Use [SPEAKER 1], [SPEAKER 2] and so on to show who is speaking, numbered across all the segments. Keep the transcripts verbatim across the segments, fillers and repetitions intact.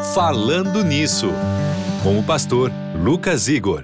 [SPEAKER 1] Falando Nisso, com o pastor Lucas Igor.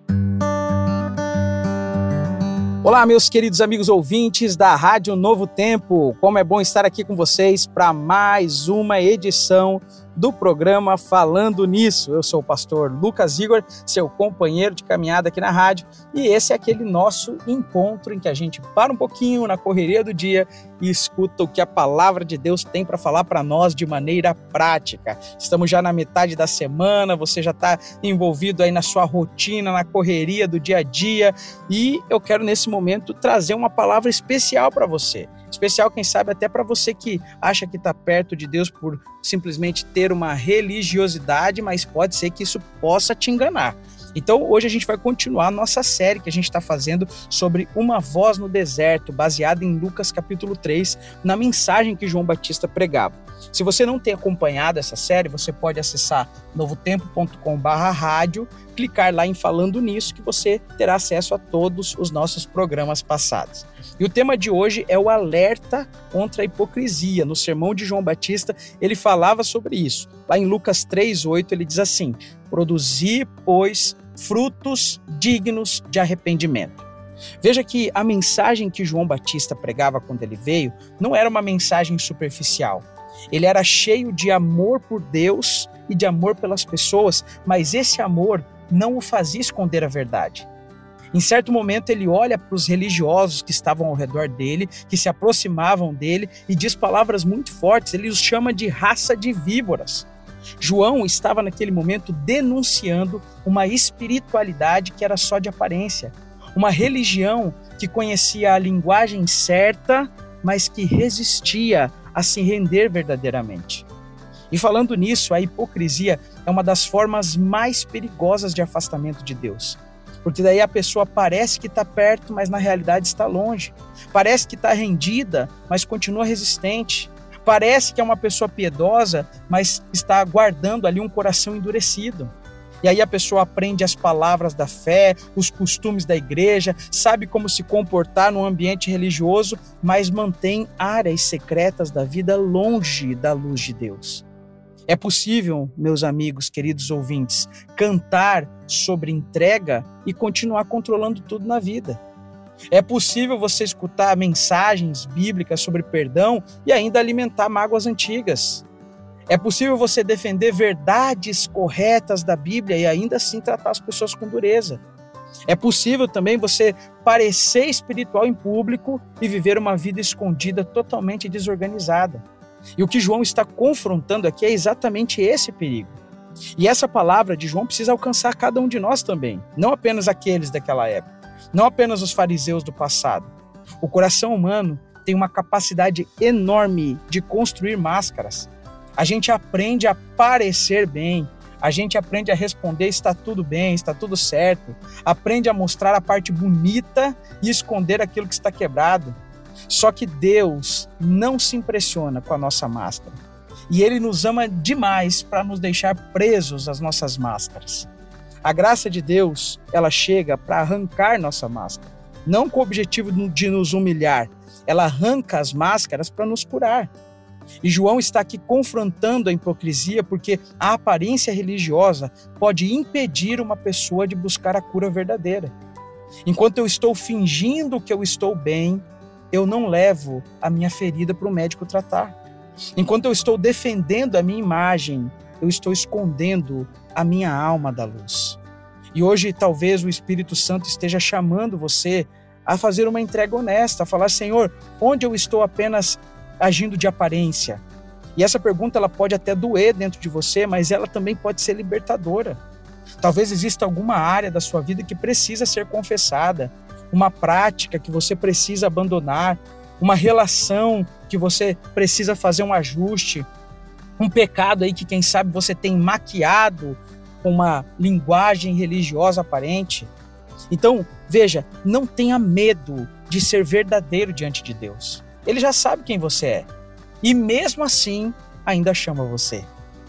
[SPEAKER 2] Olá, meus queridos amigos ouvintes da Rádio Novo Tempo. Como é bom estar aqui com vocês para mais uma edição do programa Falando Nisso. Eu sou o pastor Lucas Igor, seu companheiro de caminhada aqui na rádio, e esse é aquele nosso encontro em que a gente para um pouquinho na correria do dia e escuta o que a palavra de Deus tem para falar para nós de maneira prática. Estamos já na metade da semana, você já está envolvido aí na sua rotina, na correria do dia a dia, e eu quero nesse momento trazer uma palavra especial para você. Especial, quem sabe, até para você que acha que está perto de Deus por simplesmente ter uma religiosidade, mas pode ser que isso possa te enganar. Então, hoje a gente vai continuar a nossa série que a gente está fazendo sobre uma voz no deserto, baseada em Lucas capítulo três, na mensagem que João Batista pregava. Se você não tem acompanhado essa série, você pode acessar novotempo ponto com barra rádio, clicar lá em Falando Nisso, que você terá acesso a todos os nossos programas passados. E o tema de hoje é o alerta contra a hipocrisia. No sermão de João Batista, ele falava sobre isso. Lá em Lucas três, oito, ele diz assim: produzi, pois, frutos dignos de arrependimento. Veja que a mensagem que João Batista pregava quando ele veio não era uma mensagem superficial. Ele era cheio de amor por Deus e de amor pelas pessoas, mas esse amor não o fazia esconder a verdade. Em certo momento ele olha para os religiosos que estavam ao redor dele, que se aproximavam dele, e diz palavras muito fortes. Ele os chama de raça de víboras. João estava naquele momento denunciando uma espiritualidade que era só de aparência, uma religião que conhecia a linguagem certa, mas que resistia a se render verdadeiramente. E falando nisso, a hipocrisia é uma das formas mais perigosas de afastamento de Deus. Porque daí a pessoa parece que está perto, mas na realidade está longe. Parece que está rendida, mas continua resistente. Parece que é uma pessoa piedosa, mas está guardando ali um coração endurecido. E aí a pessoa aprende as palavras da fé, os costumes da igreja, sabe como se comportar no ambiente religioso, mas mantém áreas secretas da vida longe da luz de Deus. É possível, meus amigos, queridos ouvintes, cantar sobre entrega e continuar controlando tudo na vida. É possível você escutar mensagens bíblicas sobre perdão e ainda alimentar mágoas antigas. É possível você defender verdades corretas da Bíblia e ainda assim tratar as pessoas com dureza. É possível também você parecer espiritual em público e viver uma vida escondida totalmente desorganizada. E o que João está confrontando aqui é exatamente esse perigo. E essa palavra de João precisa alcançar cada um de nós também, não apenas aqueles daquela época, não apenas os fariseus do passado. O coração humano tem uma capacidade enorme de construir máscaras. A gente aprende a parecer bem, a gente aprende a responder está tudo bem, está tudo certo, aprende a mostrar a parte bonita e esconder aquilo que está quebrado. Só que Deus não se impressiona com a nossa máscara. E Ele nos ama demais para nos deixar presos às nossas máscaras. A graça de Deus, ela chega para arrancar nossa máscara, não com o objetivo de nos humilhar. Ela arranca as máscaras para nos curar. E João está aqui confrontando a hipocrisia porque a aparência religiosa pode impedir uma pessoa de buscar a cura verdadeira. Enquanto eu estou fingindo que eu estou bem, eu não levo a minha ferida para o médico tratar. Enquanto eu estou defendendo a minha imagem, eu estou escondendo a minha alma da luz. E hoje talvez o Espírito Santo esteja chamando você a fazer uma entrega honesta, a falar: Senhor, onde eu estou apenas agindo de aparência? E essa pergunta ela pode até doer dentro de você, mas ela também pode ser libertadora. Talvez exista alguma área da sua vida que precisa ser confessada, uma prática que você precisa abandonar, uma relação que você precisa fazer um ajuste, um pecado aí que quem sabe você tem maquiado com uma linguagem religiosa aparente. Então, veja, não tenha medo de ser verdadeiro diante de Deus. Ele já sabe quem você é. E mesmo assim, ainda chama você.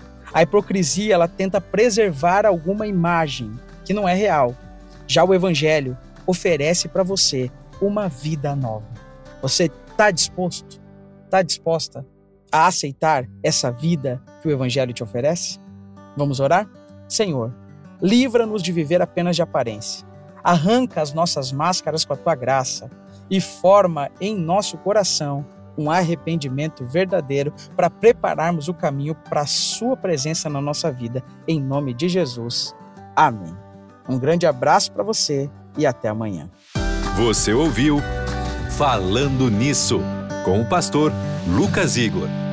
[SPEAKER 2] A hipocrisia, ela tenta preservar alguma imagem que não é real. Já o Evangelho oferece para você uma vida nova. Você está disposto, está disposta a aceitar essa vida que o Evangelho te oferece? Vamos orar? Senhor, livra-nos de viver apenas de aparência. Arranca as nossas máscaras com a tua graça e forma em nosso coração um arrependimento verdadeiro para prepararmos o caminho para a sua presença na nossa vida. Em nome de Jesus. Amém. Um grande abraço para você e até amanhã.
[SPEAKER 1] Você ouviu Falando Nisso, com o pastor Lucas Igor.